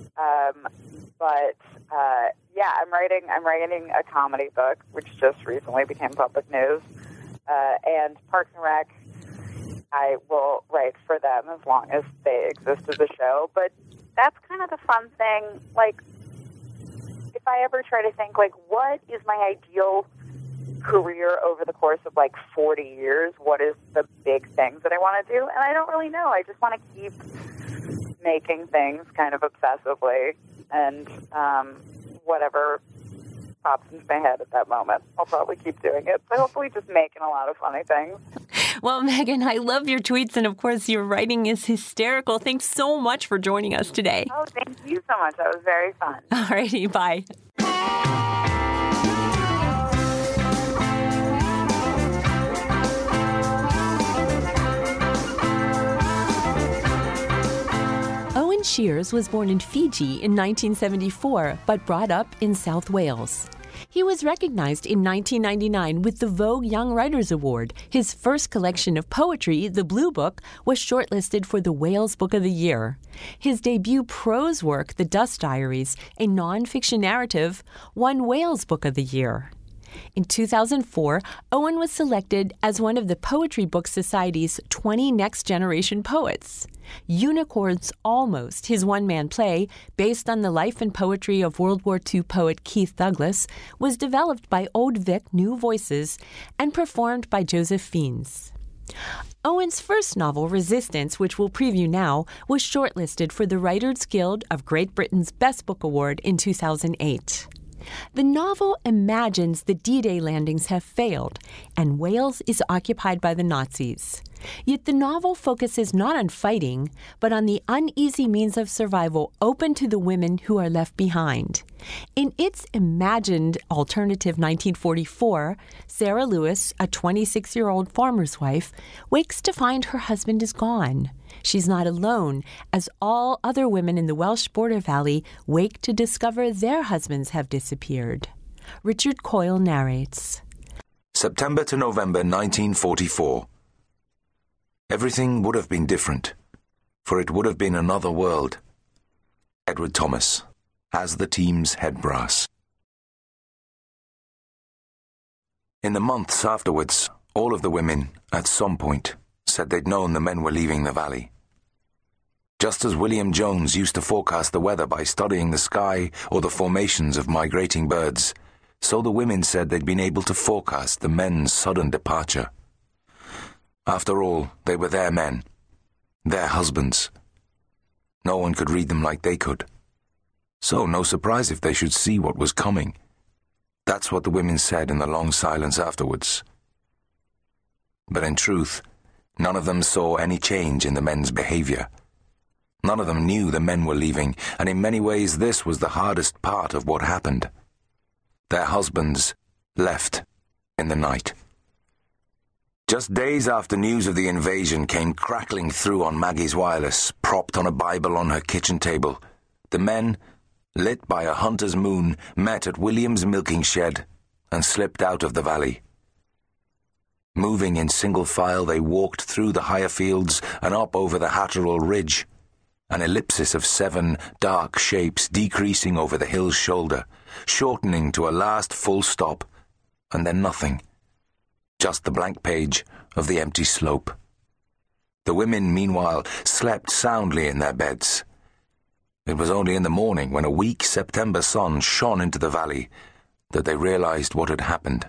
I'm writing a comedy book, which just recently became public news. And Parks and Rec, I will write for them as long as they exist as a show. But that's kind of the fun thing. Like, if I ever try to think, like, what is my ideal career over the course of, like, 40 years? What is the big things that I want to do? And I don't really know. I just want to keep making things kind of obsessively, and whatever pops into my head at that moment, I'll probably keep doing it. But hopefully just making a lot of funny things. Well, Megan, I love your tweets, and of course your writing is hysterical. Thanks so much for joining us today. Oh, thank you so mught. That was very fun. All righty, bye. Owen Shears was born in Fiji in 1974, but brought up in South Wales. He was recognized in 1999 with the Vogue Young Writers Award. His first collection of poetry, The Blue Book, was shortlisted for the Wales Book of the Year. His debut prose work, The Dust Diaries, a non-fiction narrative, won Wales Book of the Year. In 2004, Owen was selected as one of the Poetry Book Society's 20 Next Generation Poets. Unicorns Almost, his one-man play, based on the life and poetry of World War II poet Keith Douglas, was developed by Old Vic New Voices and performed by Joseph Fiennes. Owen's first novel, Resistance, which we'll preview now, was shortlisted for the Writers Guild of Great Britain's Best Book Award in 2008. The novel imagines the D-Day landings have failed, and Wales is occupied by the Nazis. Yet the novel focuses not on fighting, but on the uneasy means of survival open to the women who are left behind. In its imagined alternative 1944, Sarah Lewis, a 26-year-old farmer's wife, wakes to find her husband is gone. She's not alone, as all other women in the Welsh Border Valley wake to discover their husbands have disappeared. Richard Coyle narrates. September to November 1944. Everything would have been different, for it would have been another world. Edward Thomas, as the team's head brass. In the months afterwards, all of the women, at some point, said they'd known the men were leaving the valley. Just as William Jones used to forecast the weather by studying the sky or the formations of migrating birds, so the women said they'd been able to forecast the men's sudden departure. After all, they were their men, their husbands. No one could read them like they could. So no surprise if they should see what was coming. That's what the women said in the long silence afterwards. But in truth, none of them saw any change in the men's behavior. None of them knew the men were leaving, and in many ways this was the hardest part of what happened. Their husbands left in the night. Just days after news of the invasion came crackling through on Maggie's wireless, propped on a Bible on her kitchen table, the men, lit by a hunter's moon, met at William's milking shed and slipped out of the valley. Moving in single file, they walked through the higher fields and up over the Hatterrall Ridge, an ellipsis of 7 dark shapes decreasing over the hill's shoulder, shortening to a last full stop, and then nothing. Just the blank page of the empty slope. The women, meanwhile, slept soundly in their beds. It was only in the morning, when a weak September sun shone into the valley, that they realized what had happened.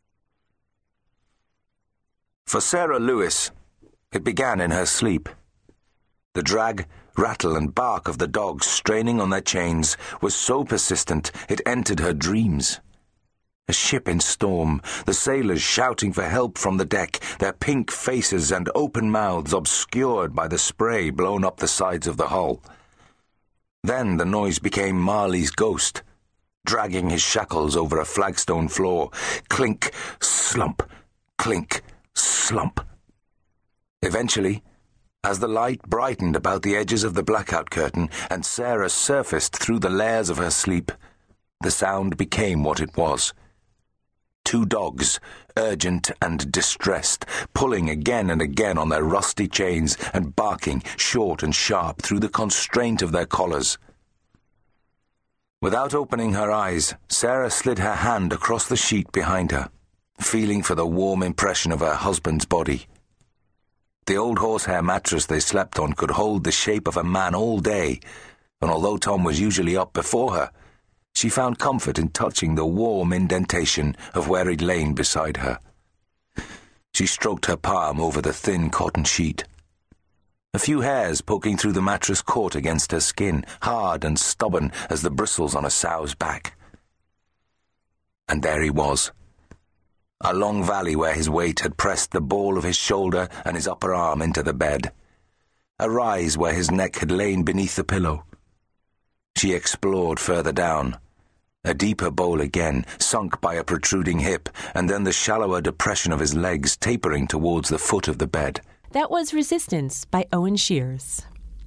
For Sarah Lewis, it began in her sleep. The drag, rattle and bark of the dogs straining on their chains was so persistent it entered her dreams. A ship in storm, the sailors shouting for help from the deck, their pink faces and open mouths obscured by the spray blown up the sides of the hull. Then the noise became Marley's ghost, dragging his shackles over a flagstone floor. Clink, slump, clink, slump. Eventually, as the light brightened about the edges of the blackout curtain and Sarah surfaced through the layers of her sleep, the sound became what it was. 2 dogs, urgent and distressed, pulling again and again on their rusty chains and barking short and sharp through the constraint of their collars. Without opening her eyes, Sarah slid her hand across the sheet behind her, feeling for the warm impression of her husband's body. The old horsehair mattress they slept on could hold the shape of a man all day, and although Tom was usually up before her, she found comfort in touching the warm indentation of where he'd lain beside her. She stroked her palm over the thin cotton sheet. A few hairs poking through the mattress caught against her skin, hard and stubborn as the bristles on a sow's back. And there he was. A long valley where his weight had pressed the ball of his shoulder and his upper arm into the bed. A rise where his neck had lain beneath the pillow. She explored further down. A deeper bowl again, sunk by a protruding hip, and then the shallower depression of his legs tapering towards the foot of the bed. That was Resistance by Owen Shears.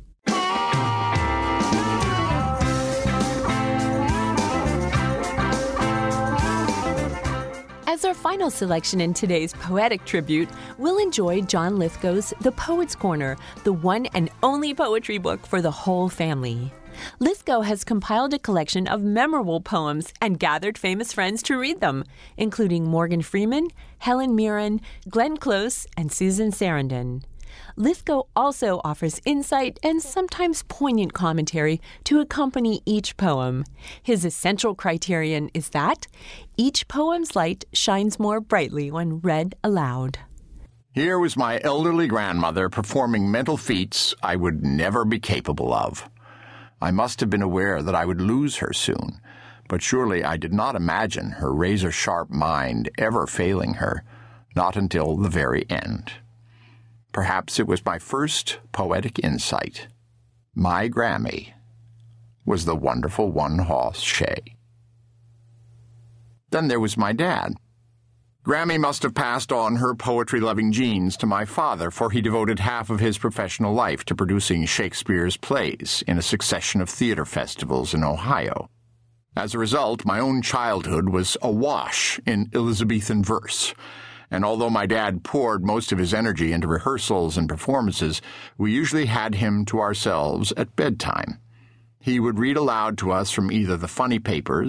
As our final selection in today's Poetic Tribute, we'll enjoy John Lithgow's The Poet's Corner, the one and only poetry book for the whole family. Lithgow has compiled a collection of memorable poems and gathered famous friends to read them, including Morgan Freeman, Helen Mirren, Glenn Close, and Susan Sarandon. Lithgow also offers insight and sometimes poignant commentary to accompany each poem. His essential criterion is that each poem's light shines more brightly when read aloud. Here was my elderly grandmother performing mental feats I would never be capable of. I must have been aware that I would lose her soon, but surely I did not imagine her razor-sharp mind ever failing her, not until the very end. Perhaps it was my first poetic insight. My Grammy was the wonderful one-horse shay. Then there was my dad. Grammy must have passed on her poetry-loving genes to my father, for he devoted half of his professional life to producing Shakespeare's plays in a succession of theater festivals in Ohio. As a result, my own childhood was awash in Elizabethan verse, and although my dad poured most of his energy into rehearsals and performances, we usually had him to ourselves at bedtime. He would read aloud to us from either the funny papers,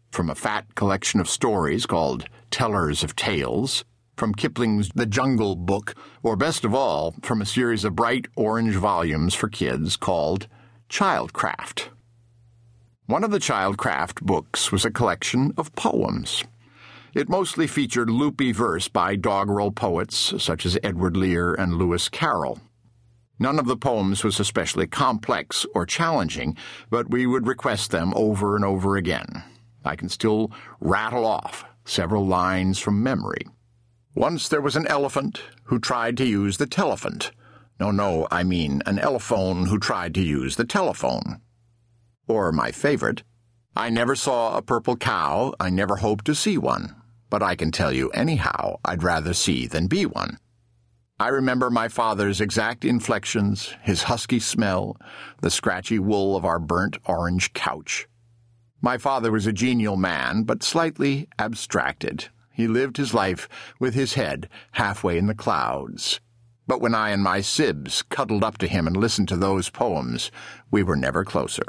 from a fat collection of stories called Tellers of Tales, from Kipling's The Jungle Book, or best of all, from a series of bright orange volumes for kids called Childcraft. One of the Childcraft books was a collection of poems. It mostly featured loopy verse by doggerel poets such as Edward Lear and Lewis Carroll. None of the poems was especially complex or challenging, but we would request them over and over again. I can still rattle off several lines from memory. Once there was an elephant who tried to use the telephant. No, I mean an elephone who tried to use the telephone. Or my favorite, I never saw a purple cow, I never hoped to see one, but I can tell you anyhow I'd rather see than be one. I remember my father's exact inflections, his husky smell, the scratchy wool of our burnt orange couch. My father was a genial man, but slightly abstracted. He lived his life with his head halfway in the clouds. But when I and my sibs cuddled up to him and listened to those poems, we were never closer.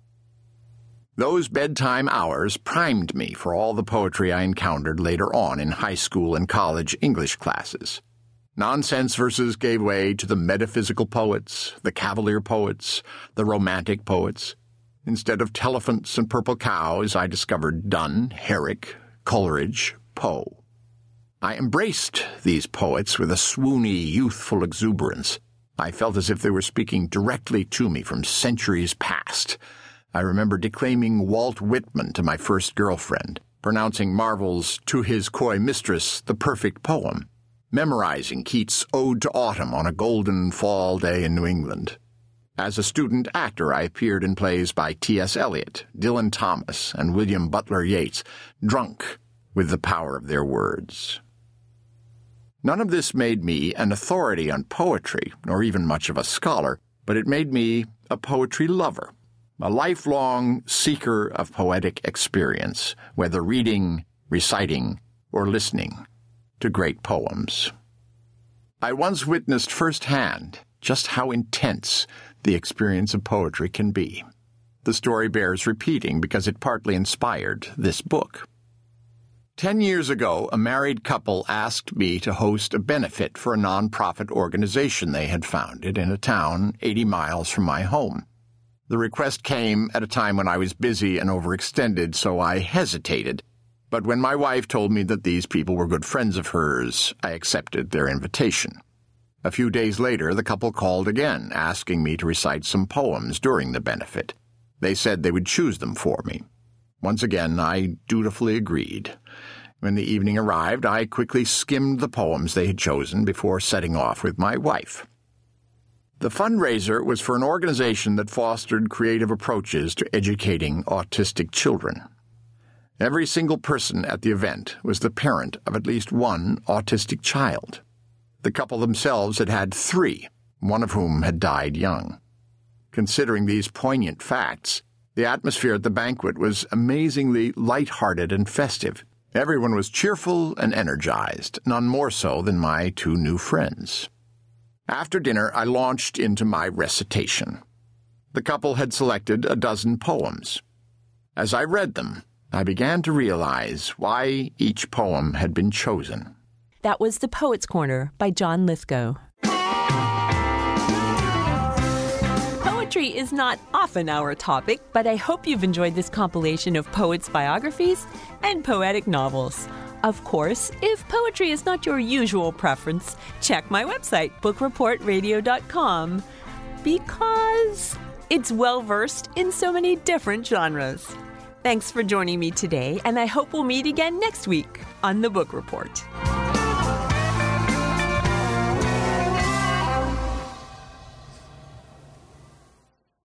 Those bedtime hours primed me for all the poetry I encountered later on in high school and college English classes. Nonsense verses gave way to the metaphysical poets, the cavalier poets, the romantic poets. Instead of telephants and purple cows, I discovered Donne, Herrick, Coleridge, Poe. I embraced these poets with a swoony, youthful exuberance. I felt as if they were speaking directly to me from centuries past. I remember declaiming Walt Whitman to my first girlfriend, pronouncing Marvel's To His Coy Mistress the perfect poem, memorizing Keats' Ode to Autumn on a golden fall day in New England. As a student actor, I appeared in plays by T.S. Eliot, Dylan Thomas, and William Butler Yeats, drunk with the power of their words. None of this made me an authority on poetry, nor even much of a scholar, but it made me a poetry lover, a lifelong seeker of poetic experience, whether reading, reciting, or listening to great poems. I once witnessed firsthand just how intense the experience of poetry can be. The story bears repeating because it partly inspired this book. 10 years ago, a married couple asked me to host a benefit for a nonprofit organization they had founded in a town 80 miles from my home. The request came at a time when I was busy and overextended, so I hesitated. But when my wife told me that these people were good friends of hers, I accepted their invitation. A few days later, the couple called again, asking me to recite some poems during the benefit. They said they would choose them for me. Once again, I dutifully agreed. When the evening arrived, I quickly skimmed the poems they had chosen before setting off with my wife. The fundraiser was for an organization that fostered creative approaches to educating autistic children. Every single person at the event was the parent of at least one autistic child. The couple themselves had had 3, one of whom had died young. Considering these poignant facts, the atmosphere at the banquet was amazingly light-hearted and festive. Everyone was cheerful and energized, none more so than my 2 new friends. After dinner, I launched into my recitation. The couple had selected a dozen poems. As I read them, I began to realize why each poem had been chosen. That was The Poets' Corner by John Lithgow. Poetry is not often our topic, but I hope you've enjoyed this compilation of poets' biographies and poetic novels. Of course, if poetry is not your usual preference, check my website, bookreportradio.com, because it's well-versed in so many different genres. Thanks for joining me today, and I hope we'll meet again next week on The Book Report.